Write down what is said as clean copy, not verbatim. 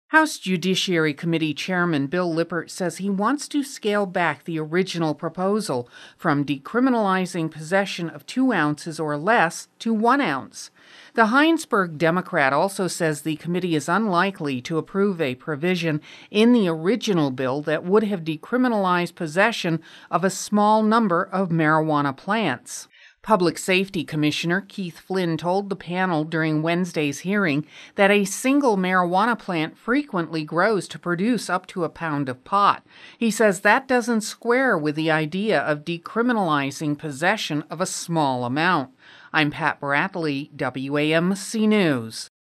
House Judiciary Committee Chairman Bill Lippert says he wants to scale back the original proposal from decriminalizing possession of 2 ounces or less to 1 ounce. The Heinsberg Democrat also says the committee is unlikely to approve a provision in the original bill that would have decriminalized possession of a small number of marijuana plants. Public Safety Commissioner Keith Flynn told the panel during Wednesday's hearing that a single marijuana plant frequently grows to produce up to a pound of pot. He says that doesn't square with the idea of decriminalizing possession of a small amount. I'm Pat Bradley, WAMC News.